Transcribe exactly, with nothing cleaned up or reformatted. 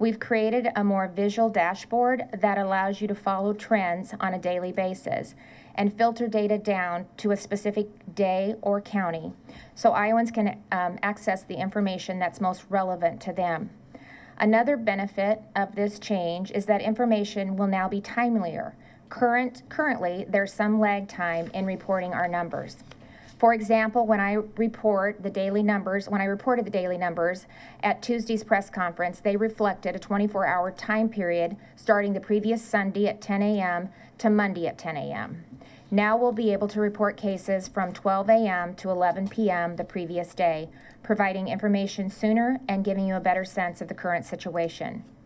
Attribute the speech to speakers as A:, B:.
A: We've created a more visual dashboard that allows you to follow trends on a daily basis and filter data down to a specific day or county so Iowans can um, access the information that's most relevant to them. Another benefit of this change is that information will now be timelier. Current, currently, there's some lag time in reporting our numbers. For example, when I report the daily numbers, when I reported the daily numbers at Tuesday's press conference, they reflected a twenty-four hour time period starting the previous Sunday at ten a m to Monday at ten a m Now we'll be able to report cases from twelve a m to eleven p m the previous day, providing information sooner and giving you a better sense of the current situation.